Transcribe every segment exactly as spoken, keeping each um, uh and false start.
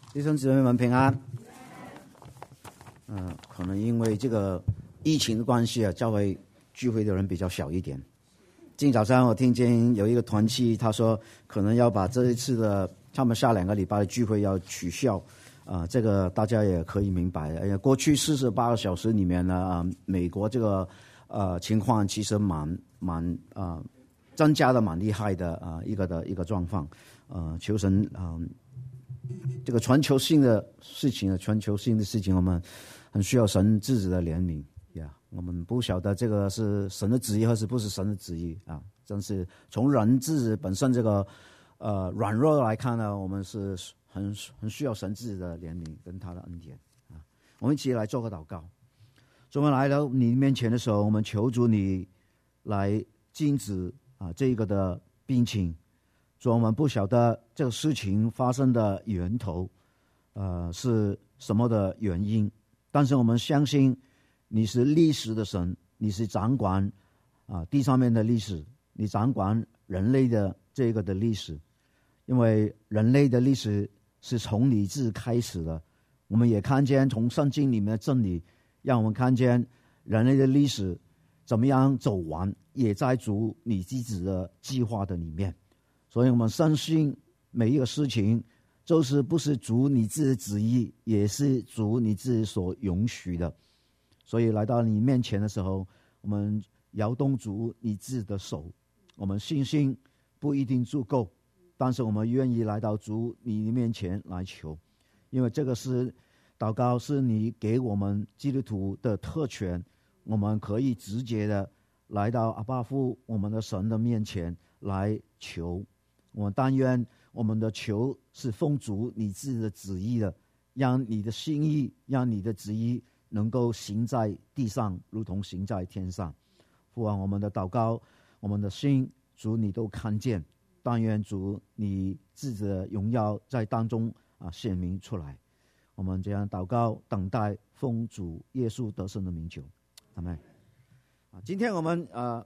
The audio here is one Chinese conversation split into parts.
弟兄姊妹们平安。嗯、呃，可能因为这个疫情的关系啊，教会聚会的人比较小一点。今早上我听见有一个团契，他说可能要把这一次的他们下两个礼拜的聚会要取消。啊、呃，这个大家也可以明白。哎呀，过去四十八个小时里面呢，啊、呃，美国这个呃情况其实蛮蛮啊、呃、增加的蛮厉害的啊、呃、一个的一个状况。呃，求神啊。呃这个全球性的事情啊，全球性的事情，我们很需要神自己的怜悯呀。Yeah, 我们不晓得这个是神的旨意，还是不是神的旨意啊？真是从人自己本身这个呃软弱来看呢，我们是很很需要神自己的怜悯跟他的恩典啊。我们一起来做个祷告。我们来到你面前的时候，我们求主你来禁止啊这个的病情。所以我们不晓得这个事情发生的源头，呃，是什么的原因，但是我们相信你是历史的神，你是掌管啊、呃、地上面的历史，你掌管人类的这个的历史，因为人类的历史是从你自己开始的。我们也看见从圣经里面的真理，让我们看见人类的历史怎么样走完，也在主你自己的计划的里面。所以我们相信每一个事情就是不是主你自己的旨意，也是主你自己所允许的。所以来到你面前的时候，我们摇动主你自己的手。我们信心不一定足够，但是我们愿意来到主你面前来求，因为这个是祷告，是你给我们基督徒的特权，我们可以直接的来到阿爸父我们的神的面前来求。我们但愿我们的求是奉主你自己的旨意的，让你的心意，让你的旨意能够行在地上，如同行在天上。父啊，我们的祷告，我们的心，主你都看见。但愿主你自己的荣耀在当中啊显明出来。我们这样祷告，等待奉主耶稣得胜的名求，阿们。啊，今天我们啊。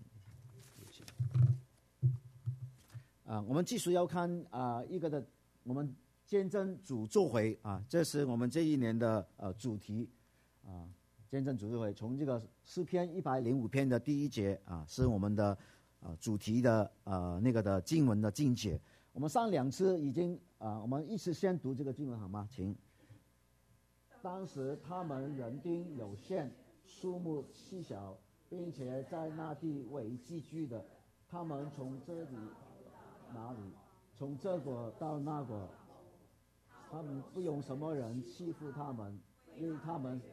啊，我们继续要看啊一个的，我们见证主作为啊，这是我们这一年的呃主题啊，见证主作为。从这个诗篇一百零五篇的第一节啊，是我们的呃主题的呃那个的经文的经节。我们上两次已经啊，我们一起先读这个经文好吗？请。当时他们人丁有限，数目细小，并且在那地为寄居的，他们从这里。哪里？从这国到那国，他们不用什么人欺负他们，因为他们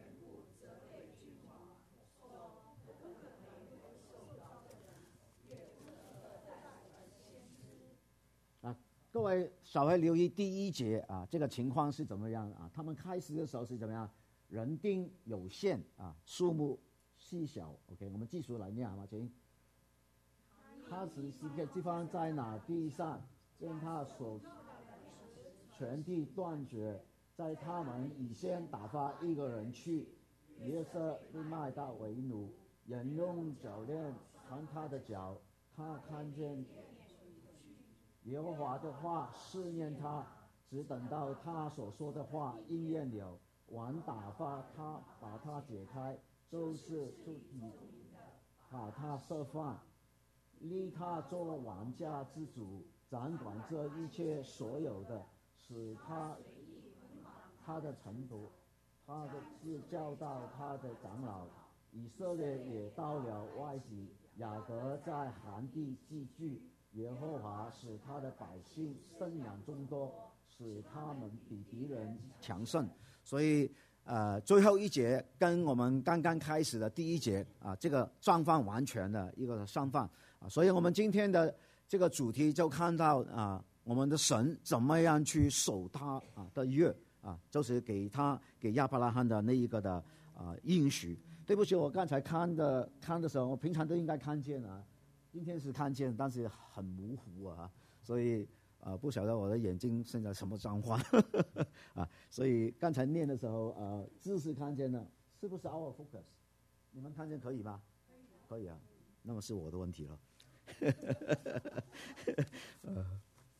啊，各位稍微留意第一节啊，这个情况是怎么样啊？他们开始的时候是怎么样？人丁有限啊，数目细小。OK， 我们继续来念好吗？请。他使这个地方在哪地上，见他所全地断绝，在他们以先打发一个人去，约瑟被卖到为奴，人用脚链穿他的脚，他看见耶和华的话试验他，只等到他所说的话应验了，王打发他把他解开，就是出体把他释放，立他做王家之主，掌管这一切所有的，使他他的臣仆，他的是教导他的长老。以色列也到了外籍，雅各在寒地寄居，耶和华使他的百姓生养众多，使他们比敌人强盛。所以呃，最后一节跟我们刚刚开始的第一节啊，这个相反完全的一个相反啊，所以我们今天的这个主题就看到啊，我们的神怎么样去守他啊的约啊，就是给他给亚伯拉罕的那一个的啊应许。对不起，我刚才看的看的时候，我平常都应该看见啊，今天是看见，但是很模糊啊，所以。呃，不晓得我的眼睛现在什么状况啊，所以刚才念的时候，呃，字是看见了，是不是 our focus？ 你们看见可以吗？可以啊，那么是我的问题了。呃，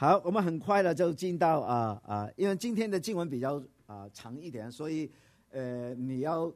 好，我们很快的就进到啊啊、呃呃，因为今天的经文比较啊、呃、长一点，所以呃你要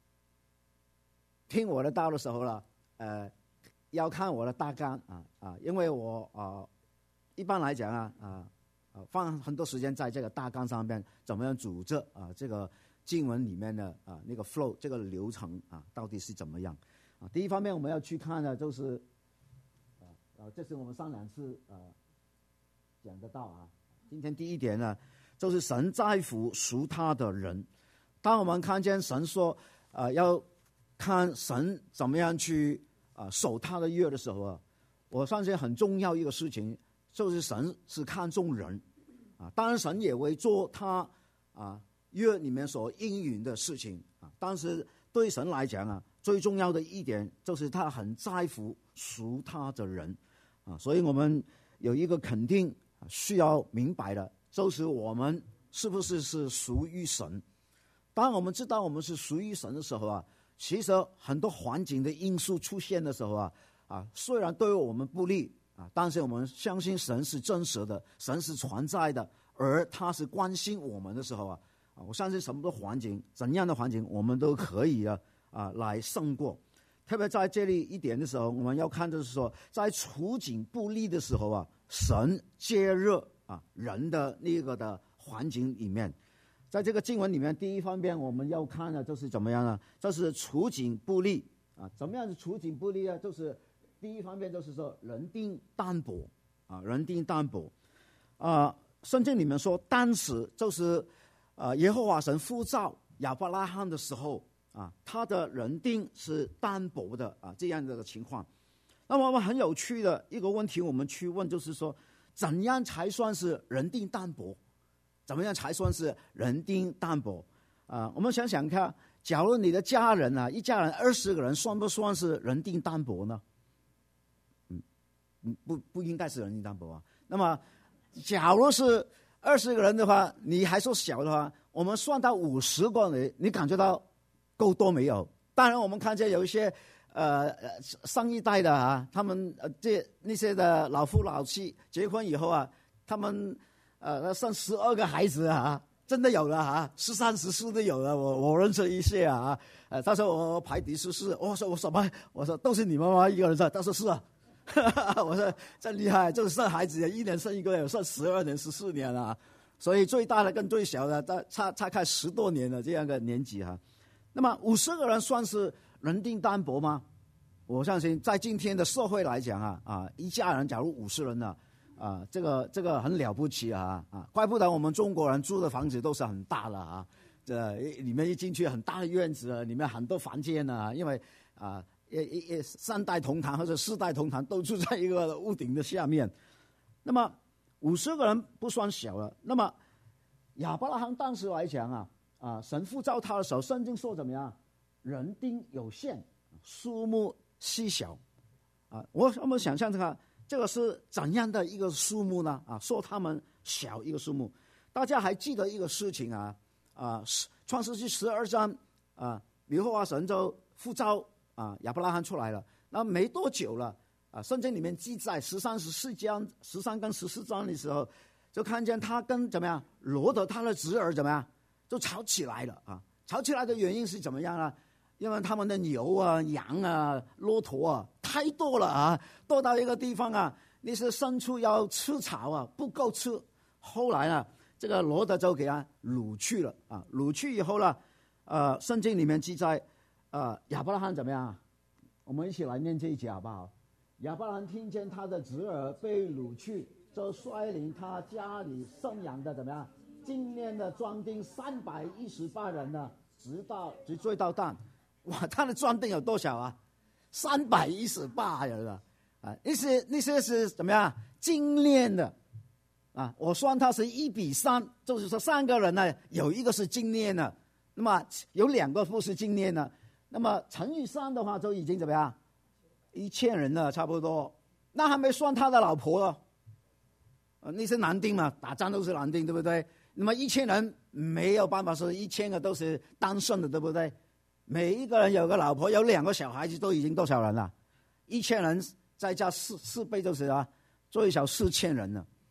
听我的道的时候了，呃要看我的大纲啊啊，因为我啊、呃、一般来讲啊啊啊放很多时间在这个大纲上面，怎么样组织啊这个经文里面的啊那个 flow 这个流程啊到底是怎么样啊？第一方面我们要去看的就是啊啊，这是我们上两次啊。讲得到啊！今天第一点呢，就是神在乎属他的人。当我们看见神说，啊、呃，要看神怎么样去啊、呃、守他的约的时候啊，我相信很重要一个事情，就是神是看重人啊。当然，神也会做他啊约里面所应允的事情啊。但是对神来讲啊，最重要的一点就是他很在乎属他的人啊。所以我们有一个肯定。需要明白的，就是我们是不是是属于神。当我们知道我们是属于神的时候啊，其实很多环境的因素出现的时候啊，啊，虽然对我们不利啊，但是我们相信神是真实的，神是存在的，而他是关心我们的时候啊，啊，我相信什么的环境，怎样的环境，我们都可以啊啊来胜过。特别在这里一点的时候，我们要看就是说，在处境不利的时候啊，神介入啊人的那个的环境里面。在这个经文里面，第一方面我们要看的就是怎么样呢？就是处境不利啊，怎么样的处境不利啊？就是第一方面就是说人定淡薄啊，人定淡薄啊。圣经里面说，当时就是啊耶和华神呼召亚伯拉罕的时候。啊，他的人定是单薄的啊，这样的情况。那么我们很有趣的一个问题，我们去问，就是说，怎样才算是人定单薄？怎么样才算是人定单薄？啊，我们想想看，假如你的家人啊，一家人二十个人，算不算是人定单薄呢？嗯，不不应该是人定单薄啊。那么，假如是二十个人的话，你还说小的话，我们算到五十个人，你感觉到够多没有？当然，我们看见有一些呃上一代的啊，他们呃这那些的老夫老妻结婚以后啊，他们呃生十二个孩子啊，真的有了啊，十三十四都有了。我我认识一些啊，呃，他说我排第十四，我说我什么？我说都是你妈妈一个人生，他说是啊，我说真厉害，就是生孩子一年生一个，有生十二年、十四年了、啊，所以最大的跟最小的差差开十多年的这样的年纪哈、啊。那么五十个人算是人定单薄吗？我相信在今天的社会来讲啊，啊，一家人假如五十人呢，啊，这个这个很了不起啊啊，怪不得我们中国人住的房子都是很大了啊，这里面一进去很大的院子，里面很多房间呢、啊，因为啊，一一三代同堂或者四代同堂都住在一个屋顶的下面，那么五十个人不算小了。那么亚伯拉罕当时来讲啊。啊，神呼召他的时候，圣经说怎么样？人丁有限，数目稀小。啊，我我们想象这个这个是怎样的一个数目呢？啊，说他们小一个数目。大家还记得一个事情啊？啊，创世纪十二章啊，耶和华神就呼召啊亚伯拉罕出来了。那没多久了啊，圣经里面记载十三十四章、十三跟十四章的时候，就看见他跟怎么样罗德他的侄儿怎么样？就吵起来了啊！吵起来的原因是怎么样呢？因为他们的牛啊、羊啊、骆驼啊太多了啊，多到一个地方啊，那些牲畜要吃草啊，不够吃。后来呢，这个罗德就给他掳去了啊，掳去以后呢，呃，圣经里面记载，呃，亚伯拉罕怎么样？我们一起来念这一节好不好？亚伯拉罕听见他的侄儿被掳去，就率领他家里生养的怎么样？今年的壮丁三百一十八人呢，直到直追到蛋，哇！他的壮丁有多少啊？三百一十八人了啊！那些那些是怎么样精炼的啊？我算他是一比三，就是说三个人呢，有一个是精炼的，那么有两个不是精炼的，那么乘以三的话，就已经怎么样？一千人了，差不多。那还没算他的老婆了，呃，那些男丁嘛，打仗都是男丁，对不对？那么一千人没有办法说一千个都是单身的，对不对？每一个人有个老婆，有两个小孩子，都已经多少人了？一千人再加四四倍就是啊，最少四千人了。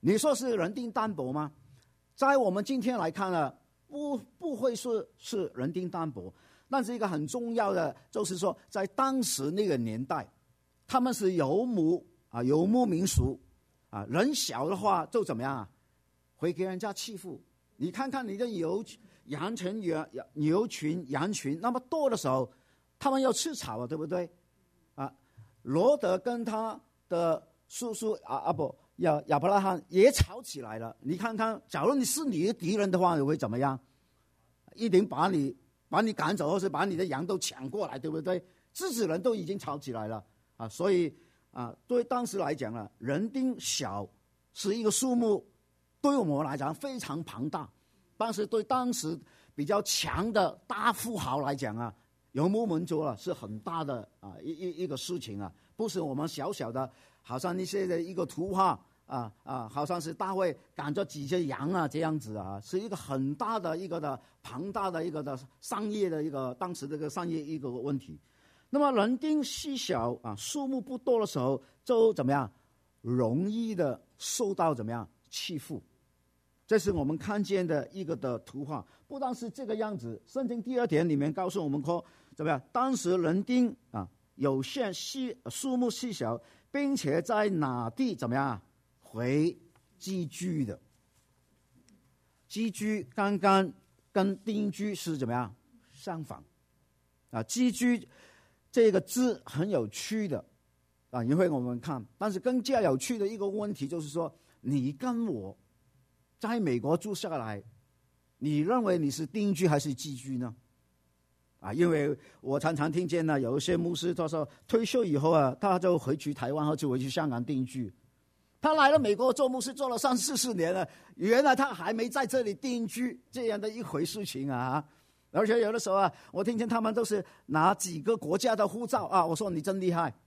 你说是人丁单薄吗？在我们今天来看呢，不不会是是人丁单薄，但是一个很重要的就是说，在当时那个年代，他们是游牧啊，游牧民俗啊，人小的话就怎么样啊，会给人家欺负。你看看你的牛羊群、羊牛群、羊群那么多的时候，他们要吃草啊，对不对？啊，罗德跟他的叔叔啊啊不。亚亚伯拉罕也吵起来了。你看看，假如你是你的敌人的话，你会怎么样？一定把你把你赶走，或是把你的羊都抢过来，对不对？自己人都已经吵起来了啊！所以啊，对当时来讲呢，人丁小是一个数目，对我们来讲非常庞大。但是对当时比较强的大富豪来讲啊，游牧民族了是很大的啊一一一个事情啊，不是我们小小的。好像一些的一个图画啊啊，好像是大卫赶着几只羊啊这样子啊，是一个很大的一个的庞大的一个的商业的一个当时这个商业一个问题。那么人丁稀小啊，数目不多的时候，就怎么样容易的受到怎么样欺负。这是我们看见的一个的图画。不但是这个样子，圣经第二点里面告诉我们说怎么样，当时人丁啊有限细数目细小，并且在哪地怎么样回寄居的。寄居刚刚跟定居是怎么样相反啊？寄居这个字很有趣的啊，因为我们看，但是更加有趣的一个问题就是说，你跟我在美国住下来，你认为你是定居还是寄居呢？啊，因为我常常听见呢，有一些牧师他说退休以后啊，他就回去台湾或者回去香港定居。他来了美国做牧师做了三四十年了，原来他还没在这里定居，这样的一回事情啊！而且有的时候啊，我听见他们都是拿几个国家的护照啊，我说你真厉害。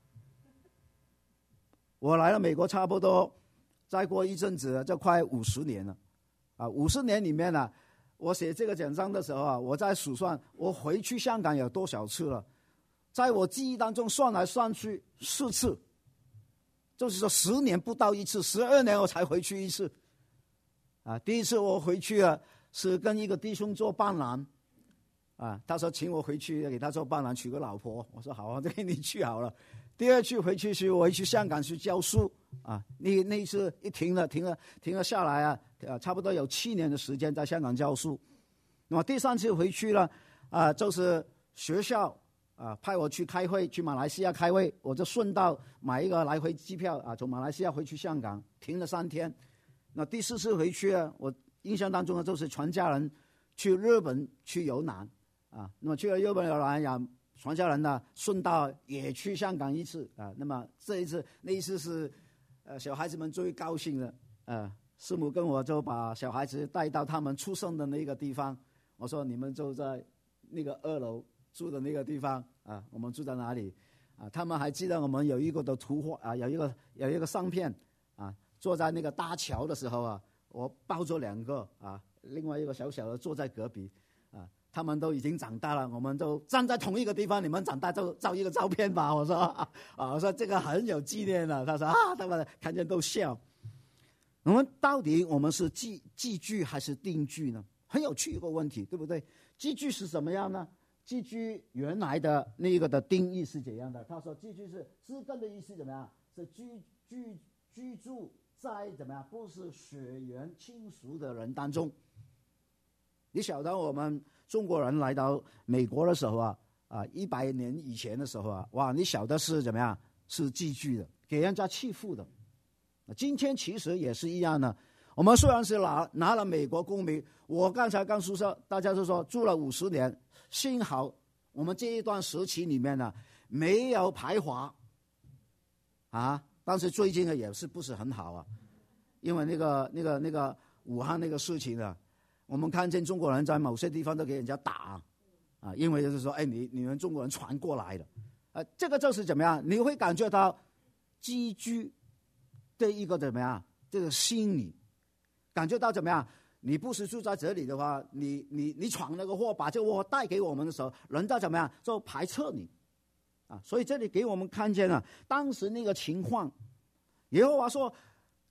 我来了美国差不多再过一阵子就快五十年了啊，五十年里面呢、啊。我写这个简章的时候啊，我在数算我回去香港有多少次了，在我记忆当中算来算去四次，就是说十年不到一次，十二年我才回去一次。啊，第一次我回去啊，是跟一个弟兄做伴郎，啊，他说请我回去给他做伴郎娶个老婆，我说好啊，就给你去好了。第二次回去是我去香港去教书啊，那那一次一停了停了停了下来啊，呃，差不多有七年的时间在香港教书。那么第三次回去了啊，就是学校啊派我去开会，去马来西亚开会，我就顺道买一个来回机票啊，从马来西亚回去香港，停了三天。那第四次回去啊，我印象当中呢，就是全家人去日本去游览啊，那么去了日本游览呀。全家人呢，顺道也去香港一次啊。那么这一次，那一次是，呃，小孩子们最高兴的。呃，师母跟我就把小孩子带到他们出生的那个地方。我说你们就在那个二楼住的那个地方啊。我们住在哪里啊？他们还记得我们有一个的图画啊，有一个有一个相片啊，坐在那个搭桥的时候啊，我抱着两个啊，另外一个小小的坐在隔壁啊。他们都已经长大了，我们都站在同一个地方，你们长大就照一个照片吧。我说啊，我说这个很有纪念了。他说啊，他们看见都笑。我们到底我们是寄寄居还是定居呢？很有趣一个问题，对不对？寄居是什么样呢？寄居原来的那个的定义是怎样的？他说寄居是字根的意思怎么样？是居居居住在怎么样？不是血缘亲属的人当中。你晓得我们中国人来到美国的时候啊，啊，一百年以前的时候啊，哇，你晓得是怎么样？是寄居的，给人家欺负的。今天其实也是一样的。我们虽然是拿拿了美国公民，我刚才刚说，大家就说住了五十年，幸好我们这一段时期里面呢没有排华啊。但是最近呢也是不是很好啊，因为那个那个那个武汉那个事情呢。我们看见中国人在某些地方都给人家打啊，因为就是说，哎，你你们中国人传过来的，啊，这个就是怎么样？你会感觉到寄居的一个怎么样？这个心理感觉到怎么样？你不是住在这里的话，你你你闯那个祸，把这个祸带给我们的时候，人家怎么样？就排斥你啊。所以这里给我们看见了当时那个情况。耶和华说，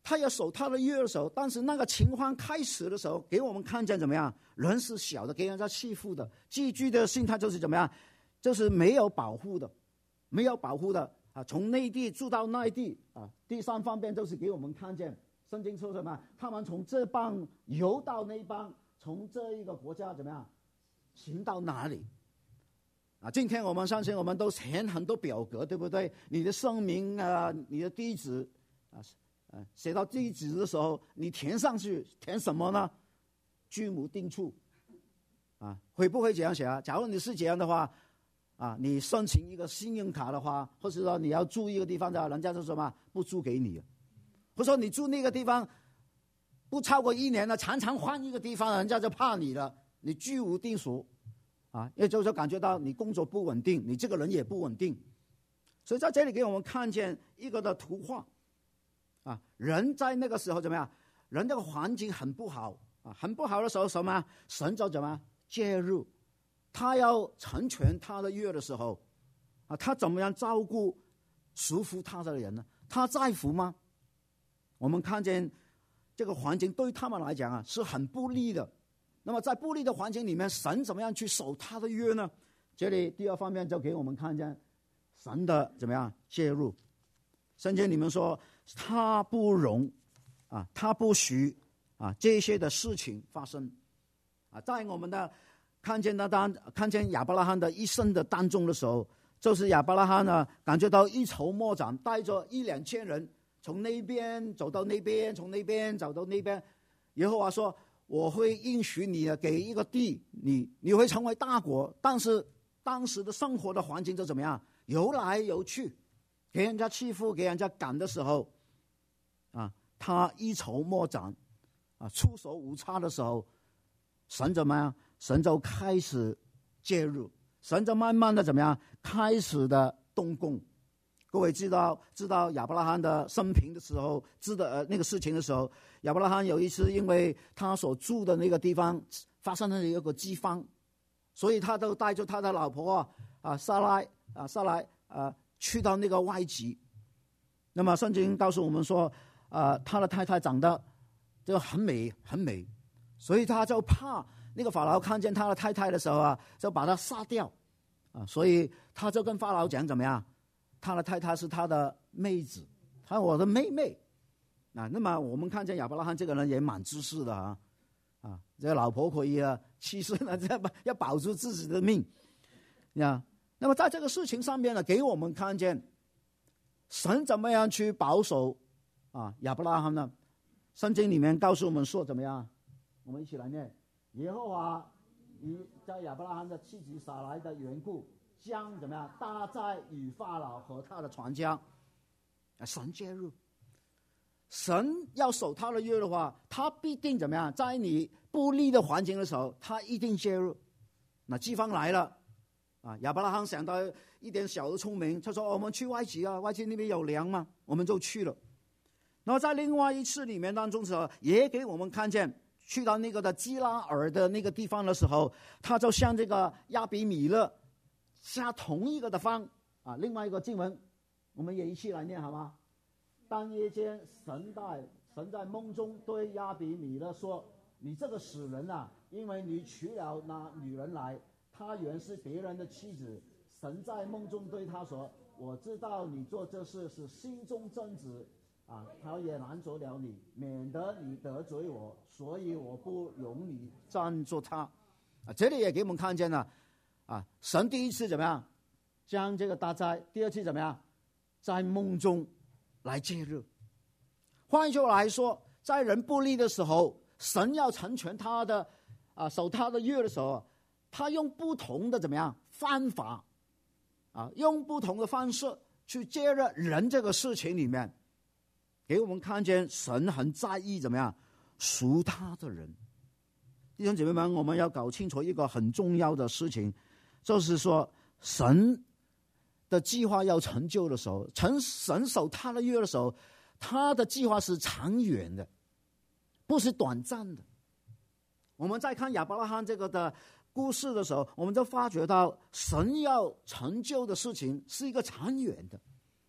他要守他的约的时候，但是那个情况开始的时候，给我们看见怎么样？人是小的，给人家欺负的，寄居的心态就是怎么样？就是没有保护的，没有保护的啊！从内地住到内地啊，第三方面就是给我们看见，圣经说什么？他们从这邦游到那邦，从这一个国家怎么样行到哪里？啊，今天我们相信我们都填很多表格，对不对？你的姓名啊，你的地址啊，呃，写到地址的时候，你填上去填什么呢？居无定处，啊，会不会这样写啊？假如你是这样的话，啊，你申请一个信用卡的话，或者说你要住一个地方的话，人家就说什么不租给你，或者说你住那个地方不超过一年了，常常换一个地方，人家就怕你了，你居无定所。啊，也就是感觉到你工作不稳定，你这个人也不稳定，所以在这里给我们看见一个的图画，啊，人在那个时候怎么样？人这个环境很不好啊，很不好的时候什么？神就怎么介入？他要成全他的约的时候，啊，他怎么样照顾束缚他的人呢？他在乎吗？我们看见这个环境对他们来讲啊是很不利的。那么在不利的环境里面，神怎么样去守他的约呢？这里第二方面就给我们看见神的怎么样介入。圣经里面说他不容啊，他不许啊这些的事情发生啊。在我们的看见的当看见亚伯拉罕的一生的当中的时候，就是亚伯拉罕呢感觉到一筹莫展，带着一两千人从那边走到那边，从那边走到那边。耶和华说，我会应许你给一个地，你你会成为大国，但是当时的生活的环境就怎么样？游来游去，给人家欺负，给人家赶的时候，啊，他一筹莫展，啊，束手无策的时候，神怎么样？神就开始介入，神就慢慢的怎么样？开始的动工。各位知道知道亚伯拉罕的生平的时候，知道呃那个事情的时候，亚伯拉罕有一次因为他所住的那个地方发生了一个饥荒，所以他都带着他的老婆啊啊撒拉啊撒拉啊去到那个埃及。那么圣经告诉我们说，啊他的太太长得就很美很美，所以他就怕那个法老看见他的太太的时候啊，就把他杀掉啊，所以他就跟法老讲怎么样？他的太太是他的妹子，他我的妹妹啊。那么我们看见亚伯拉罕这个人也蛮自私的啊，啊，这个老婆可以啊，其实呢要要保住自己的命呀。那么在这个事情上面呢，给我们看见神怎么样去保守啊亚伯拉罕呢？圣经里面告诉我们说怎么样？我们一起来念：耶和华以在亚伯拉罕的妻子撒来的缘故，将怎么样搭在与法老和他的船家，神介入，神要守他的约的话，他必定怎么样？在你不利的环境的时候，他一定介入。那饥荒来了啊，亚伯拉罕想到一点小的聪明，他说、哦、我们去埃及啊，埃及那边有粮嘛，我们就去了。然后在另外一次里面当中的时候，也给我们看见去到那个的基拉尔的那个地方的时候，他就向这个亚比米勒下同一个的方啊，另外一个经文，我们也一起来念好吗？当夜间，神在神在梦中对亚比米勒说：“你这个死人啊，因为你娶了那女人来，她原是别人的妻子。神在梦中对他说：我知道你做这事是心中正直啊，他也拦阻了你，免得你得罪我，所以我不容你站住他。”啊，这里也给我们看见了。啊，神第一次怎么样将这个大灾，第二次怎么样在梦中来介入。换句话来说，在人不利的时候，神要成全他的啊守他的约的时候，他用不同的怎么样方法啊，用不同的方式去介入人这个事情里面，给我们看见神很在意怎么样属他的人。弟兄姐妹们，我们要搞清楚一个很重要的事情，就是说神的计划要成就的时候，成神守他的约的时候，他的计划是长远的，不是短暂的。我们在看亚伯拉罕这个的故事的时候，我们就发觉到神要成就的事情是一个长远的。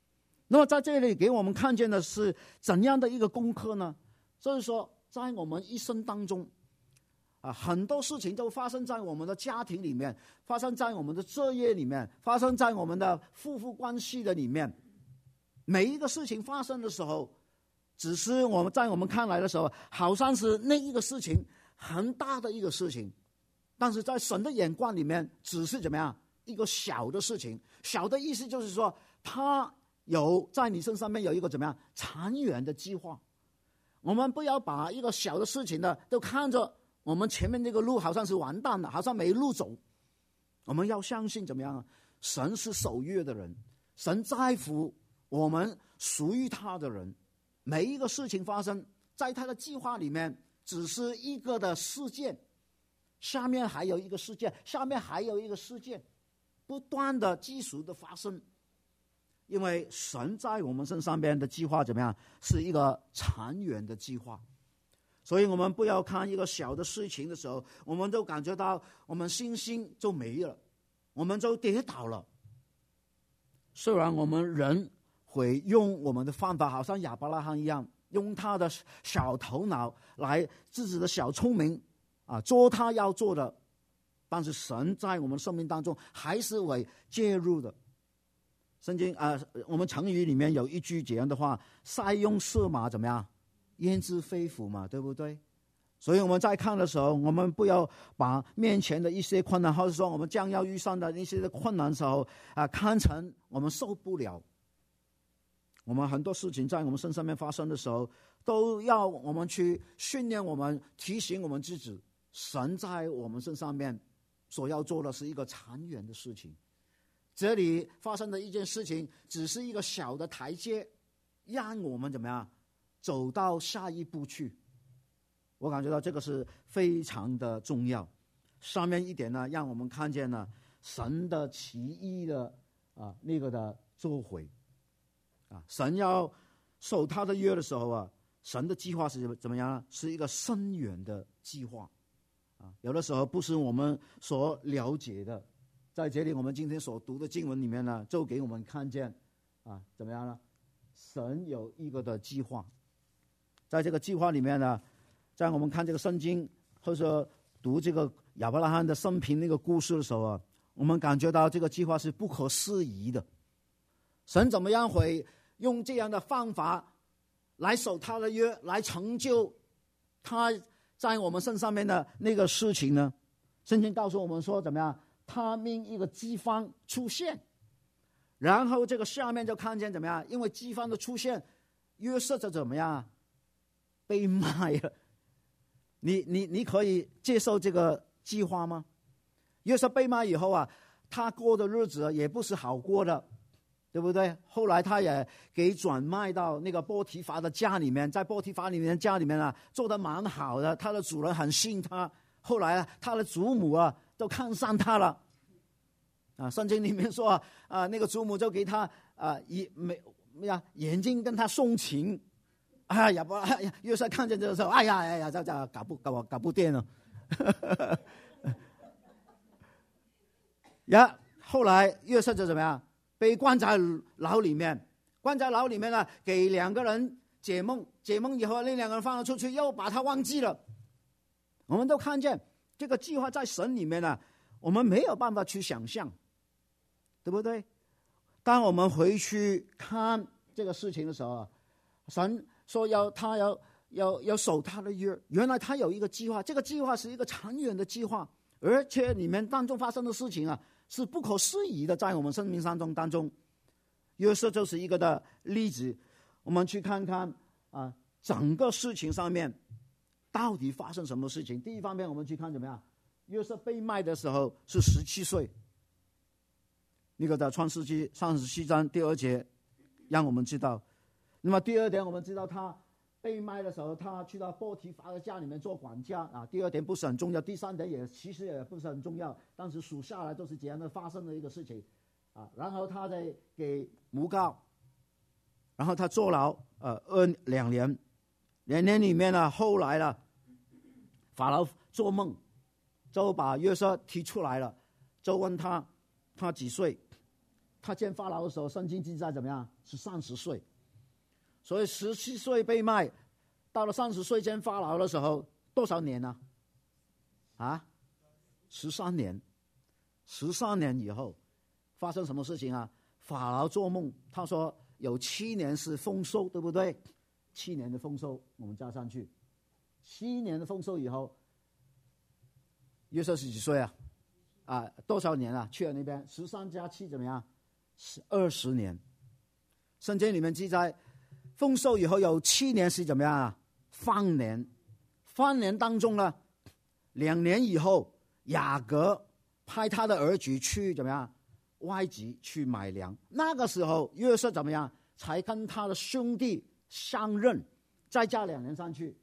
那么在这里给我们看见的是怎样的一个功课呢？就是说在我们一生当中啊，很多事情都发生在我们的家庭里面，发生在我们的作业里面，发生在我们的夫妇关系的里面。每一个事情发生的时候，只是我们在我们看来的时候，好像是那一个事情很大的一个事情，但是在神的眼光里面，只是怎么样一个小的事情。小的意思就是说，他有在你身上面有一个怎么样长远的计划。我们不要把一个小的事情呢，都看着我们前面这个路好像是完蛋了，好像没路走。我们要相信怎么样？神是守约的人，神在乎我们属于他的人。每一个事情发生在他的计划里面，只是一个的事件，下面还有一个事件，下面还有一个事件，不断的基础的发生。因为神在我们身上边的计划怎么样？是一个长远的计划。所以我们不要看一个小的事情的时候，我们都感觉到我们信心就没了，我们就跌倒了。虽然我们人会用我们的方法，好像亚伯拉罕一样，用他的小头脑来自己的小聪明啊，做他要做的，但是神在我们生命当中还是会介入的。圣经啊、呃，我们成语里面有一句这样的话：“塞翁失马，怎么样？焉知非福嘛，对不对？”所以我们在看的时候，我们不要把面前的一些困难，或者说我们将要遇上的一些的困难的时候啊、呃，看成我们受不了。我们很多事情在我们身上面发生的时候，都要我们去训练我们，提醒我们自己，神在我们身上面所要做的是一个长远的事情。这里发生的一件事情只是一个小的台阶，让我们怎么样走到下一步去。我感觉到这个是非常的重要。上面一点呢，让我们看见了神的奇异的啊那个的作为啊，神要守他的约的时候啊，神的计划是怎么样呢？是一个深远的计划啊，有的时候不是我们所了解的。在这里我们今天所读的经文里面呢，就给我们看见啊，怎么样呢？神有一个的计划。在这个计划里面呢，在我们看这个圣经或者说读这个亚伯拉罕的生平那个故事的时候啊，我们感觉到这个计划是不可思议的。神怎么样会用这样的方法来守他的约，来成就他在我们身上面的那个事情呢？圣经告诉我们说怎么样？他命一个饥荒出现，然后这个下面就看见怎么样？因为饥荒的出现，约瑟就怎么样？被卖了。你你你可以接受这个计划吗？约瑟被卖以后啊，他过的日子也不是好过的，对不对？后来他也给转卖到那个波提乏的家里面，在波提乏里面家里面啊，做得蛮好的，他的主人很信他。后来啊，他的祖母啊都看上他了。啊，圣经里面说啊，啊那个祖母就给他啊一没呀眼睛跟他送情。哎呀不，哎呀约瑟看见这个时候，哎呀哎呀，这这搞不搞搞不定了。呀，后来约瑟就怎么样？被关在牢里面，关在牢里面呢，给两个人解梦，解梦以后，那两个人放了出去，又把他忘记了。我们都看见这个计划在神里面呢，我们没有办法去想象，对不对？当我们回去看这个事情的时候，神说要他要要要守他的约，原来他有一个计划，这个计划是一个长远的计划，而且里面当中发生的事情啊，是不可思议的，在我们生命当中当中，约瑟就是一个的例子。我们去看看啊，整个事情上面到底发生什么事情。第一方面，我们去看怎么样？约瑟被卖的时候是十七岁，那个在创世纪三十七章第二节让我们知道。那么第二点，我们知道他被卖的时候，他去到波提乏的家里面做管家啊。第二点不是很重要，第三点也其实也不是很重要，当时数下来都是这样的发生的一个事情啊。然后他再给诬告，然后他坐牢呃二两年，两年里面呢，后来呢，法老做梦，就把约瑟提出来了，就问他他几岁， 他见法老的时候，圣经记载怎么样？是三十岁，所以十七岁被卖，到了三十岁见法老的时候，多少年呢？啊，十三年。十三年以后，发生什么事情啊？法老做梦，他说有七年是丰收，对不对？七年的丰收，我们加上去，七年的丰收以后，约瑟是几岁啊？啊，多少年啊？去了那边，十三加七怎么样？是二十年。圣经里面记载，丰收以后有七年是怎么样啊？放年。放年当中呢，两年以后，雅各派他的儿子去怎么样？埃及去买粮。那个时候，约瑟怎么样？才跟他的兄弟相认，再加两年上去。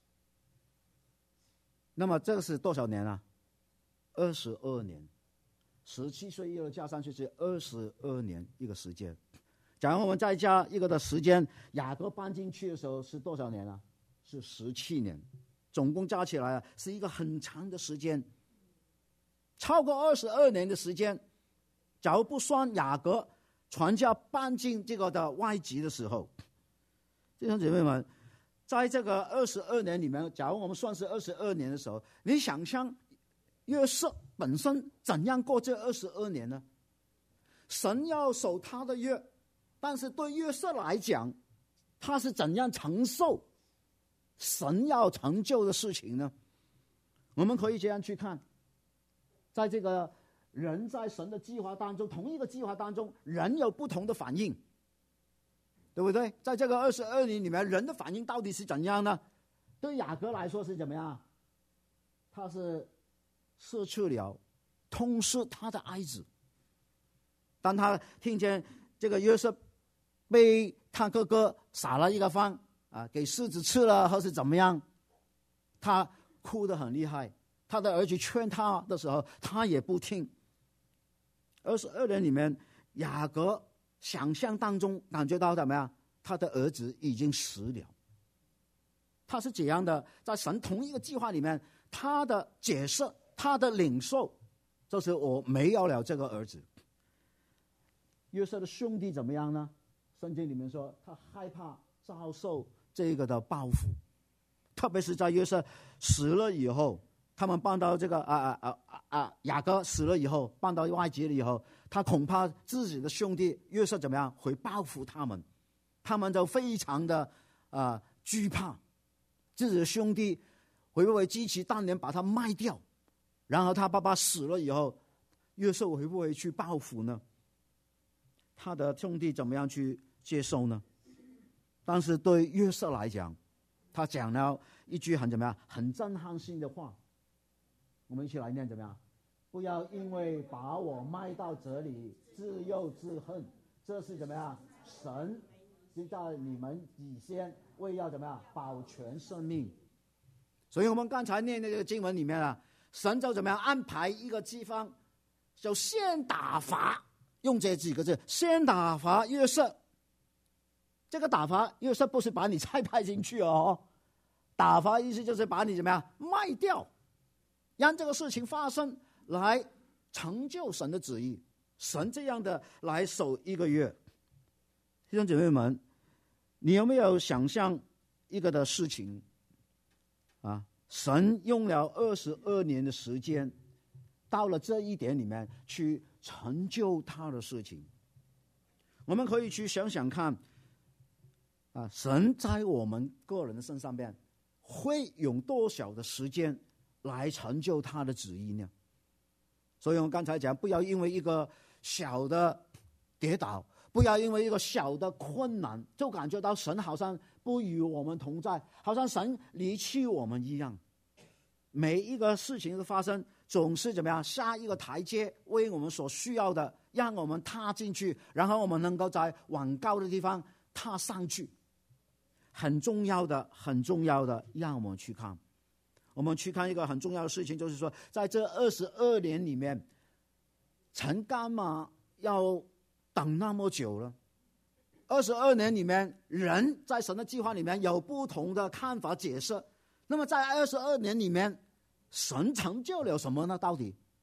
那么这个是多少年啊？二十二年。十七岁又加上去是二十二年一个时间。假如我们再加一个的时间，雅各搬进去的时候是多少年啊？是十七年。总共加起来是一个很长的时间，超过二十二年的时间。假如不算雅各全家搬进这个的埃及的时候，弟兄姐妹们，在这个二十二年里面，假如我们算是二十二年的时候，你想象约瑟本身怎样过这二十二年呢？神要守他的约，但是对约瑟来讲，他是怎样承受神要成就的事情呢？我们可以这样去看，在这个人在神的计划当中，同一个计划当中，人有不同的反应，对不对？在这个二十二年里面，人的反应到底是怎样呢？对雅各来说是怎么样？他是失去了痛失他的爱子。当他听见这个约瑟被他哥哥撒了一个饭啊，给狮子吃了，或是怎么样，他哭得很厉害。他的儿子劝他的时候，他也不听。二十二年里面，雅各想象当中感觉到怎么样？他的儿子已经死了。他是怎样的？在神同一个计划里面，他的解释，他的领受，就是我没有了这个儿子。约瑟的兄弟怎么样呢？圣经里面说，他害怕遭受这个的报复，特别是在约瑟死了以后，他们搬到这个啊啊啊啊啊雅各死了以后，搬到埃及了以后，他恐怕自己的兄弟约瑟怎么样会报复他们，他们就非常的啊惧怕自己的兄弟会不会激起当年把他卖掉，然后他爸爸死了以后，约瑟会不会去报复呢？他的兄弟怎么样去接受呢？但是对约瑟来讲，他讲了一句很怎么样，很震撼性的话。我们一起来念怎么样？不要因为把我卖到这里自忧自恨，这是怎么样？神就在你们以先为要怎么样保全生命。所以我们刚才念那个经文里面啊，神就怎么样安排一个地方，就先打发，用这几个字，先打发约瑟。这个打发约瑟不是把你再派进去哦，打发意思就是把你怎么样卖掉，让这个事情发生，来成就神的旨意。神这样的来守一个月。弟兄姐妹们，你有没有想象一个的事情啊？神用了二十二年的时间，到了这一点里面去成就他的事情。我们可以去想想看啊，神在我们个人的身上边会用多少的时间来成就他的旨意呢？所以我刚才讲，不要因为一个小的跌倒，不要因为一个小的困难，就感觉到神好像不与我们同在，好像神离弃我们一样。每一个事情的发生，总是怎么样下一个台阶，为我们所需要的，让我们踏进去，然后我们能够在往高的地方踏上去。很重要的，很重要的，让我们去看。我们去看一个很重要的事情，就是说，在这二十二年里面，神干嘛要等那么久了？二十二年里面，人在神的计划里面有不同的看法解释。那么在二十二年里面，神成就了什么呢？到底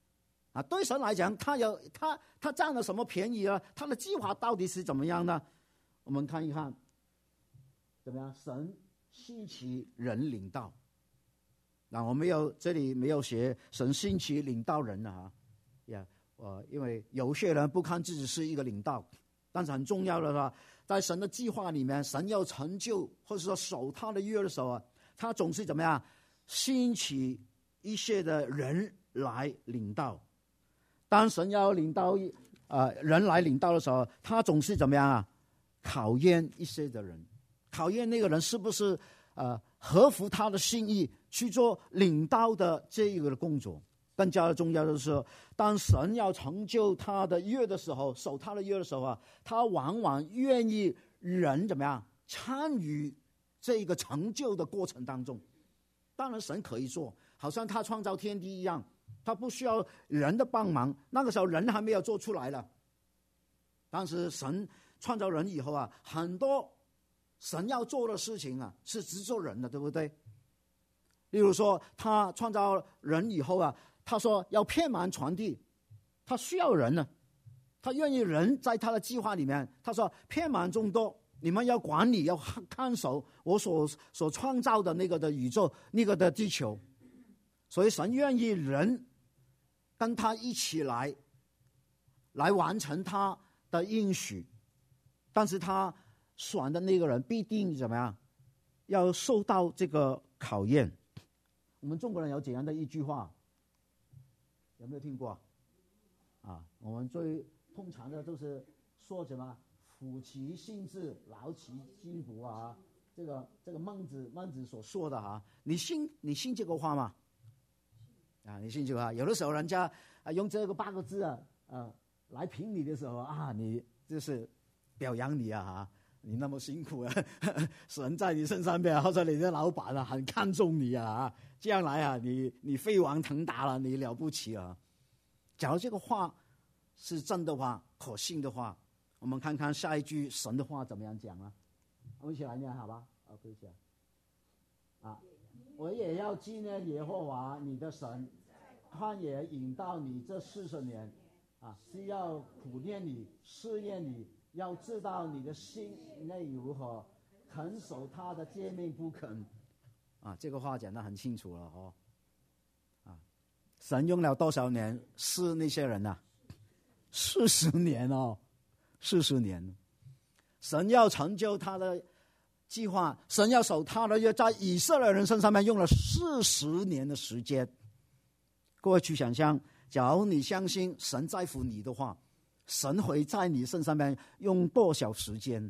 啊，对神来讲，他有他他占了什么便宜啊？他的计划到底是怎么样呢？我们看一看，怎么样？神兴起人领导。那我没有这里没有写神兴起领导人啊，呀，呃，因为有些人不看自己是一个领导，但是很重要的是，在神的计划里面，神要成就或者说守他的约的时候啊，他总是怎么样兴起一些的人来领导。当神要领导呃人来领导的时候，他总是怎么样啊？考验一些的人，考验那个人是不是呃合乎他的心意去做领导的这一个工作。更加重要的是，当神要成就他的约的时候，守他的约的时候啊，他往往愿意人怎么样参与这个成就的过程当中。当然神可以做，好像他创造天地一样，他不需要人的帮忙，那个时候人还没有做出来了。但是神创造人以后啊，很多神要做的事情啊是只做人的，对不对？例如说他创造人以后啊，他说要遍满全地，他需要人呢，他愿意人在他的计划里面，他说遍满众多，你们要管理要看守我所所创造的那个的宇宙，那个的地球。所以神愿意人跟他一起来来完成他的应许，但是他选的那个人必定怎么样要受到这个考验。我们中国人有怎样的一句话，有没有听过啊？我们最通常的都是说什么苦其心志劳其筋骨啊，这个这个孟子孟子所说的啊，你信你信这个话吗？啊，你信这个话？有的时候人家啊用这个八个字啊啊来评你的时候啊，你就是表扬你啊啊，你那么辛苦啊，神在你身上边，或者你的老板啊很看重你啊，这样来啊，你你飞黄腾达了，你了不起啊！假如这个话是真的话，可信的话，我们看看下一句神的话怎么样讲啊？我们一起来念好吧？啊，可以讲啊，我也要纪念耶和华你的神，旷野引导你这四十年啊，是要苦练你，试验你。要知道你的心内如何，肯守他的诫命不肯啊，这个话讲得很清楚了哦。啊，神用了多少年试那些人啊？四十年哦，四十年。神要成就他的计划，神要守他的约，在以色列人身上面用了四十年的时间。各位去想象，假如你相信神在乎你的话，神会在你身上面用多少时间？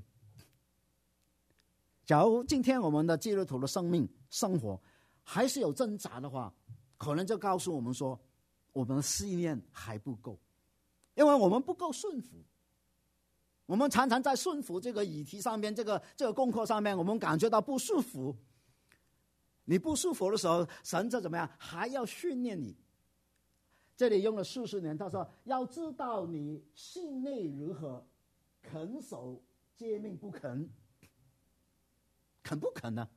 假如今天我们的基督徒的生命生活还是有挣扎的话，可能就告诉我们说，我们的信念还不够，因为我们不够顺服。我们常常在顺服这个议题上面，这个这个功课上面，我们感觉到不舒服。你不舒服的时候，神就怎么样？还要训练你。这里用了四十年，他说要知道你心内如何，肯守诫命不肯，肯不肯呢？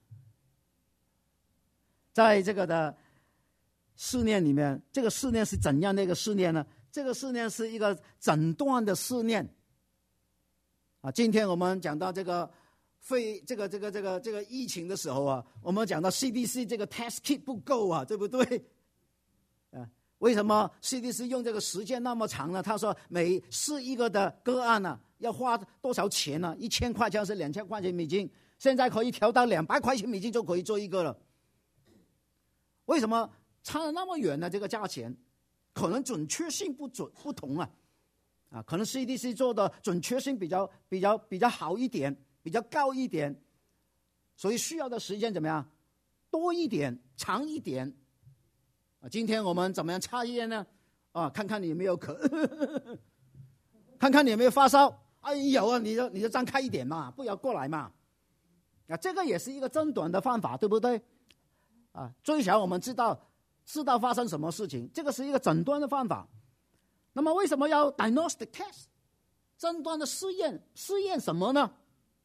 在这个的试炼里面，这个试炼是怎样的一个试炼呢？这个试炼是一个诊断的试炼啊。今天我们讲到这个肺这个这个这个这个疫情的时候啊，我们讲到 C D C 这个 test kit 不够啊，对不对？啊。为什么 C D C 用这个时间那么长呢？他说每试一个的个案呢、啊，要花多少钱呢？一千块钱是两千块钱美金，现在可以调到两百块钱美金就可以做一个了。为什么差了那么远呢？这个价钱可能准确性不准不同啊，啊，可能 C D C 做的准确性比较比较比较好一点，比较高一点，所以需要的时间怎么样？多一点，长一点。今天我们怎么样查验呢？啊，看看你有没有咳，看看你有没有发烧。哎，有啊，你就你就张开一点嘛，不要过来嘛。啊，这个也是一个诊断的方法，对不对？啊，最少我们知道知道发生什么事情，这个是一个诊断的方法。那么为什么要 diagnostic test 诊断的试验？试验什么呢？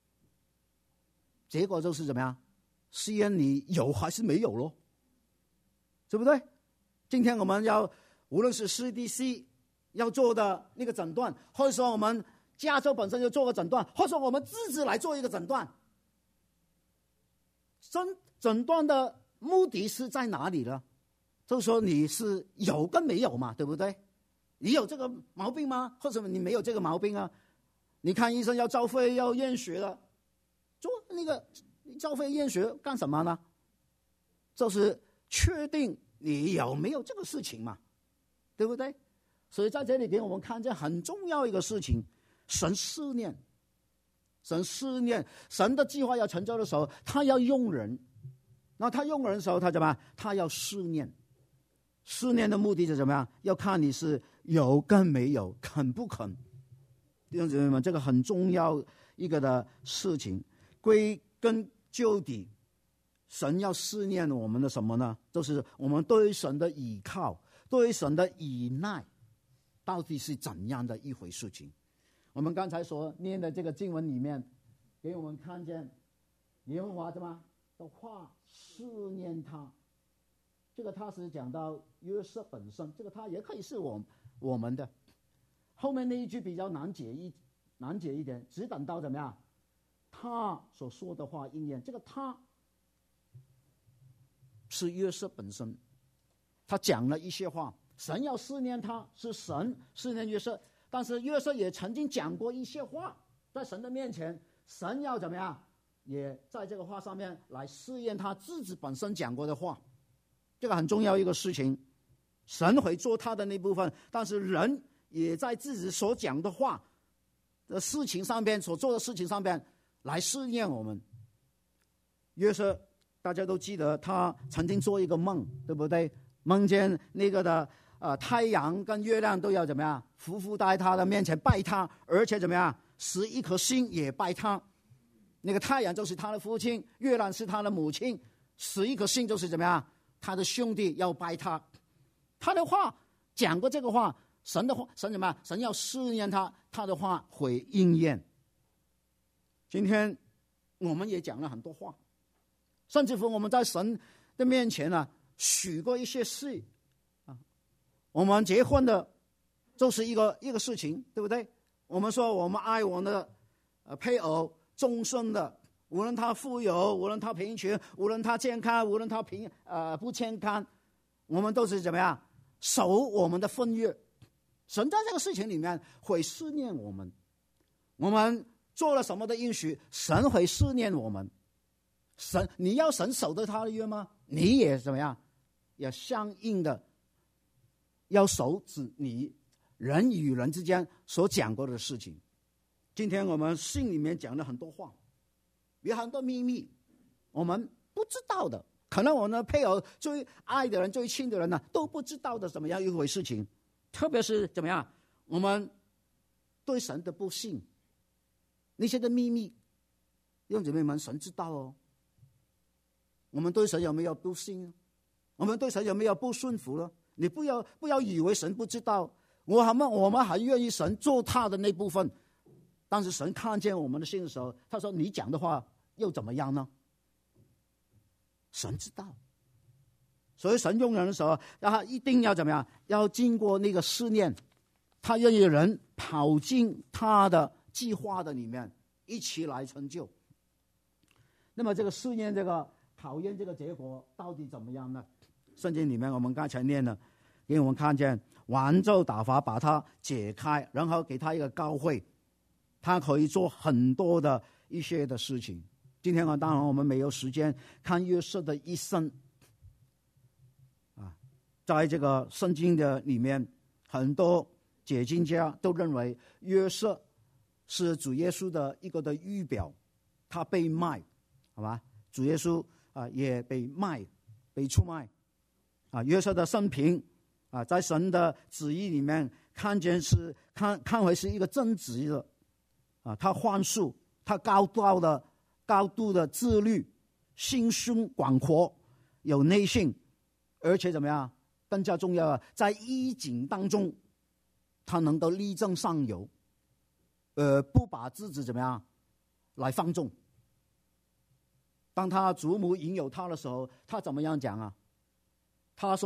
结果就是怎么样？试验你有还是没有咯，对不对？今天我们要无论是 C D C 要做的那个诊断，或者说我们加州本身就做个诊断，或者说我们自己来做一个诊断，诊诊断的目的是在哪里呢？就是说你是有跟没有嘛，对不对？你有这个毛病吗？或者你没有这个毛病啊？你看医生要照肺要验血了，做那个照肺验血干什么呢？就是确定你有没有这个事情嘛，对不对？所以在这里给我们看见很重要一个事情，神思念，神思念，神的计划要成就的时候，他要用人。那他用人的时候，他怎么样？他要思念。思念的目的是怎么样？要看你是有跟没有，肯不肯。弟兄姊妹们，这个很重要一个的事情。归根究底，神要思念我们的什么呢？就是我们对神的倚靠，对神的依赖，到底是怎样的一回事情？我们刚才所念的这个经文里面，给我们看见耶和华怎么的话思念他。这个他是讲到约瑟本身，这个他也可以是我我们的。后面那一句比较难解一难解一点，只等到怎么样？他所说的话应验。这个他是约瑟本身，他讲了一些话，神要思念他，是神思念约瑟，但是约瑟也曾经讲过一些话，在神的面前，神要怎么样？也在这个话上面来试验他自己本身讲过的话。这个很重要一个事情，神会做他的那部分，但是人也在自己所讲的话的事情上边，所做的事情上边来试验我们。约瑟大家都记得，他曾经做一个梦，对不对？梦见那个的呃太阳跟月亮都要怎么样，匍匐在他的面前拜他，而且怎么样，十一颗星也拜他。那个太阳就是他的父亲，月亮是他的母亲，十一颗星就是怎么样，他的兄弟要拜他。他的话讲过这个话，神的话，神什么？神要试验他，他的话会应验。今天我们也讲了很多话，甚至乎我们在神的面前啊许过一些事啊。我们结婚的就是一个一个事情，对不对？我们说我们爱我们的呃配偶终身的，无论他富有，无论他贫穷，无论他健康，无论他平呃不健康，我们都是怎么样守我们的婚约。神在这个事情里面会思念我们，我们做了什么的应许，神会思念我们。神，你要神守得他的约吗？你也怎么样？要相应的要守指你人与人之间所讲过的事情。今天我们信里面讲了很多话，有很多秘密我们不知道的，可能我们的配偶最爱的人最亲的人呢都不知道的怎么样一回事情。特别是怎么样，我们对神的不信，那些的秘密，弟兄姊妹们，神知道哦。我们对神有没有不信？我们对神有没有不顺服呢？你不要不要以为神不知道，我们我们还愿意神做他的那部分，但是神看见我们的心的时候，他说你讲的话又怎么样呢？神知道。所以神用人的时候，他一定要怎么样？要经过那个试炼，他愿意人跑进他的计划的里面，一起来成就。那么这个试验，这个考验，这个结果到底怎么样呢？圣经里面我们刚才念了，给我们看见王就打发把他解开，然后给他一个高位，他可以做很多的一些的事情。今天啊，当然我们没有时间看约瑟的一生啊，在这个圣经的里面，很多解经家都认为约瑟是主耶稣的一个的预表，他被卖，好吧？主耶稣啊也被卖，被出卖啊。约瑟的生平啊，在神的旨意里面看见是看看为是一个正直的啊，他宽恕，他高度的高度的自律，心胸广阔，有内性，而且怎么样？更加重要啊，在衣锦当中，他能够力争上游，呃，不把自己怎么样来放纵。当他祖母引诱他的时候，他怎么样讲啊？他说：“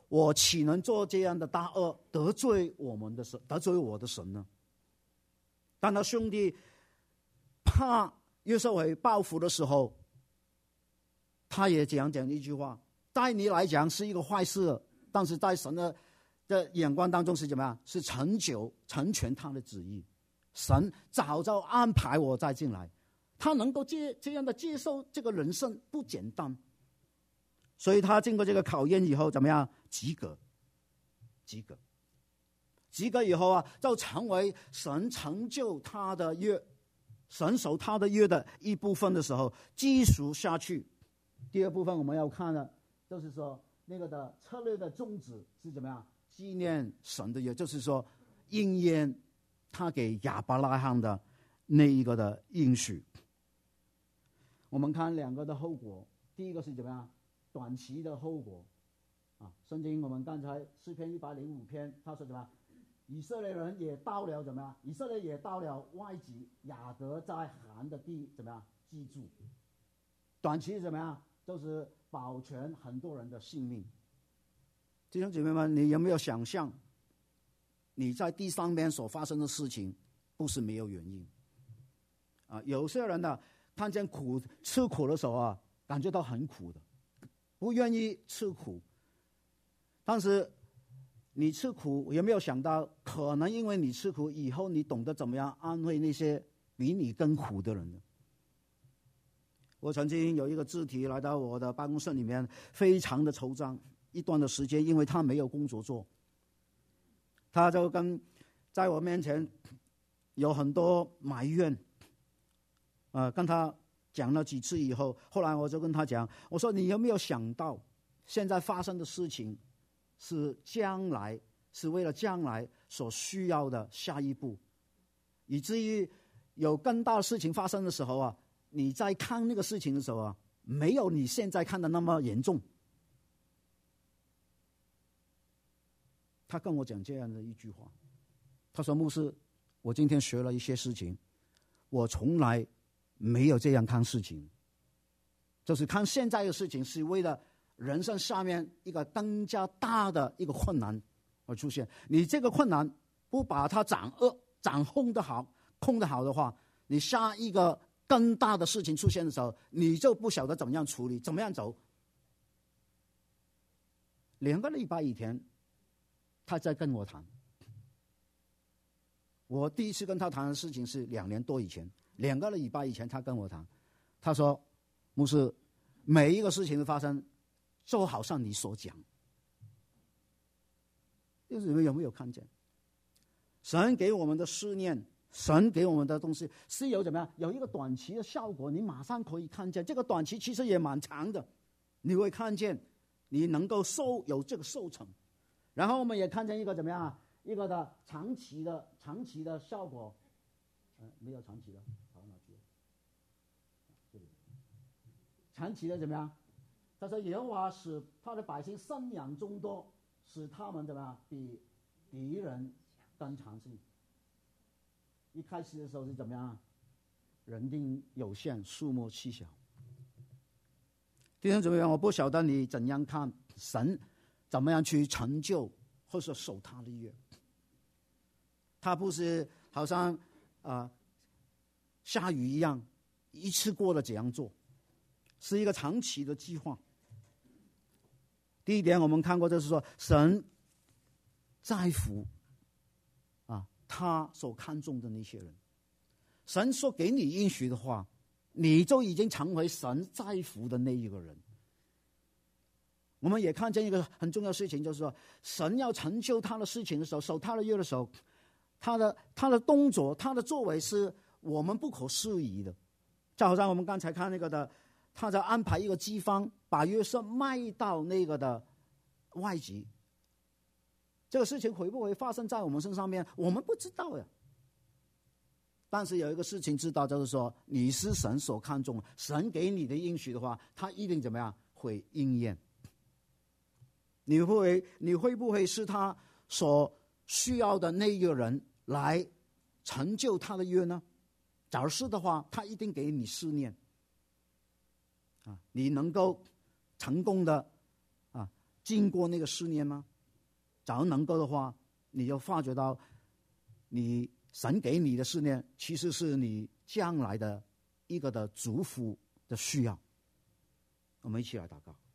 我岂能做这样的大恶，得罪我们的神，得罪我的神呢？当他兄弟怕约瑟为报复的时候，他也这样讲一句话：在你来讲是一个坏事，但是在神的的眼光当中是怎么样？是成就成全他的旨意。神早就安排我再进来，他能够接这样的接受这个人生不简单，所以他经过这个考验以后怎么样？及格，及格，及格以后啊，就成为神成就他的约，神守他的约的一部分的时候，继续下去。第二部分我们要看的，就是说那个的策略的宗旨是怎么样？纪念神的约，就是说应验他给亚伯拉罕的那一个的应许。我们看两个的后果，第一个是怎么样？短期的后果啊，圣经我们刚才诗篇一百零五篇，他说怎么样？以色列人也到了怎么样？以色列也到了外籍雅各在含的地怎么样？记住，短期怎么样？就是保全很多人的性命。弟兄姐妹们，你有没有想象，你在地上面所发生的事情不是没有原因啊？有些人呢，看见苦吃苦的时候啊，感觉到很苦的，不愿意吃苦。但是你吃苦，有没有想到，可能因为你吃苦以后，你懂得怎么样安慰那些比你更苦的人呢？我曾经有一个肢体来到我的办公室里面，非常的惆怅。一段的时间，因为他没有工作做，他就跟在我面前有很多埋怨，呃，跟他讲了几次以后，后来我就跟他讲，我说你有没有想到，现在发生的事情是将来，是为了将来所需要的下一步，以至于有更大的事情发生的时候啊，你在看那个事情的时候啊，没有你现在看的那么严重。他跟我讲这样的一句话，他说：牧师，我今天学了一些事情，我从来没有这样看事情，就是看现在的事情是为了人生下面一个更加大的一个困难而出现。你这个困难不把它掌握掌控得好控得好的话，你下一个更大的事情出现的时候，你就不晓得怎么样处理，怎么样走。两个礼拜以前他在跟我谈，我第一次跟他谈的事情是两年多以前，两个礼拜以前他跟我谈，他说：牧师，每一个事情的发生就好像你所讲。就是你们有没有看见，神给我们的思念，神给我们的东西是有怎么样，有一个短期的效果，你马上可以看见，这个短期其实也蛮长的，你会看见你能够收有这个收成。然后我们也看见一个怎么样啊？一个的长期的长期的效果，呃，没有长期的，跑哪去了？这里，长期的怎么样？他说：耶和华使他的百姓生养众多，使他们怎么样？比敌人更强盛。一开始的时候是怎么样？人丁有限，数目稀少。弟兄姊妹，我不晓得你怎样看神怎么样去成就或是守他的约。他不是好像啊、呃、下雨一样一次过的怎样做，是一个长期的计划。第一点我们看过，就是说神在乎啊他所看重的那些人，神说给你应许的话，你就已经成为神在乎的那一个人。我们也看见一个很重要的事情，就是说神要成就他的事情的时候，守他的约的时候，他的他的动作，他的作为是我们不可思议的。就好像我们刚才看那个的，他在安排一个地方，把约瑟卖到那个的外籍，这个事情会不会发生在我们身上面，我们不知道呀。但是有一个事情知道，就是说你是神所看重，神给你的应许的话，他一定怎么样会应验。你会你会不会是他所需要的那一个人来成就他的约呢？假如是的话，他一定给你试炼啊，你能够成功的啊经过那个试炼吗？假如能够的话，你就发觉到你神给你的试炼其实是你将来的一个的祝福的需要。我们一起来祷告。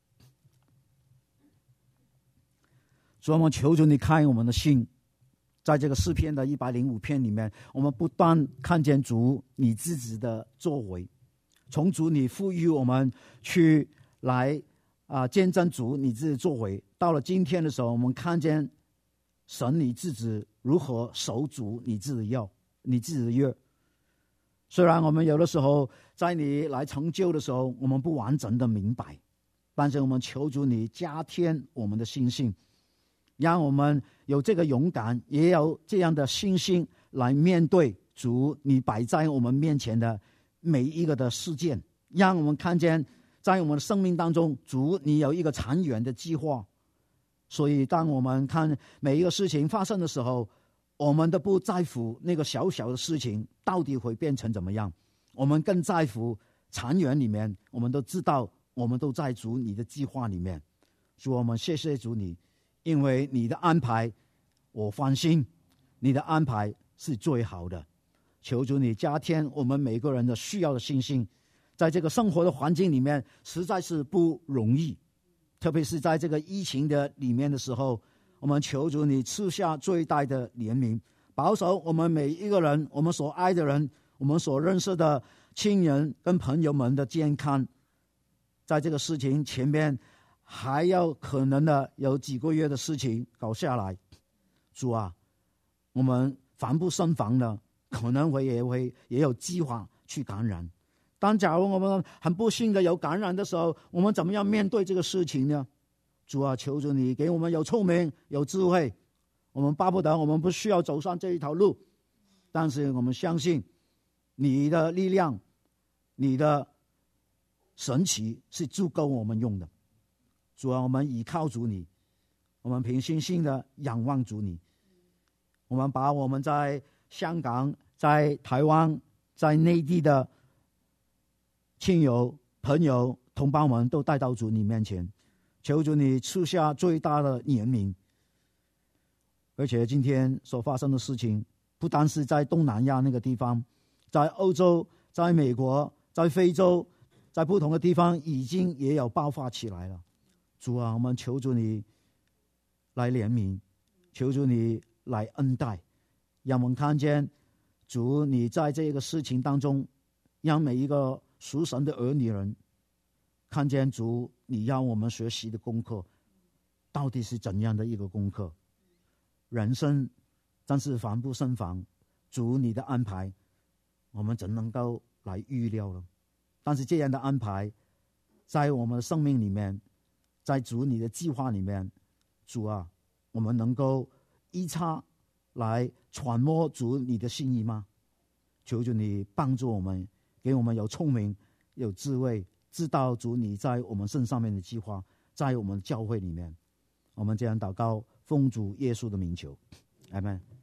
主，我们求主你开我们的心，在这个诗篇的一百零五篇里面，我们不断看见主你自己的作为，从主你赋予我们去来啊、呃、见证主你自己的作为。到了今天的时候，我们看见神你自己如何守主你自己的要你自己的约。虽然我们有的时候在你来成就的时候，我们不完整的明白，但是我们求主你加添我们的信心，让我们有这个勇敢，也有这样的信心来面对主你摆在我们面前的每一个的事件，让我们看见在我们的生命当中，主你有一个长远的计划。所以当我们看每一个事情发生的时候，我们都不在乎那个小小的事情到底会变成怎么样，我们更在乎长远里面，我们都知道我们都在主你的计划里面。主，我们谢谢主你，因为你的安排我放心，你的安排是最好的。求主你加添我们每个人的需要的信心，在这个生活的环境里面实在是不容易，特别是在这个疫情的里面的时候，我们求主你赐下最大的怜悯，保守我们每一个人，我们所爱的人，我们所认识的亲人跟朋友们的健康。在这个事情前面还要可能的有几个月的事情搞下来，主啊，我们防不胜防的，可能会也会也有计划去感染。当假如我们很不幸的有感染的时候，我们怎么样面对这个事情呢？主啊，求主你给我们有聪明有智慧，我们巴不得我们不需要走上这一条路，但是我们相信你的力量，你的神奇是足够我们用的。主啊，我们倚靠主你，我们凭信心的仰望主你，我们把我们在香港在台湾在内地的亲友朋友同胞们都带到主你面前，求主你赐下最大的怜悯。而且今天所发生的事情不单是在东南亚那个地方，在欧洲在美国在非洲，在不同的地方已经也有爆发起来了。主啊，我们求主你来怜悯，求主你来恩待，让我们看见主你在这个事情当中，让每一个属神的儿女人看见主你让我们学习的功课到底是怎样的一个功课。人生真是防不胜防，主你的安排我们怎能够来预料了？但是这样的安排在我们的生命里面，在主你的计划里面，主啊，我们能够依差来揣摩主你的心意吗？求求你帮助我们，给我们有聪明有智慧，知道主你在我们身上面的计划，在我们教会里面。我们这样祷告，奉主耶稣的名求，阿们。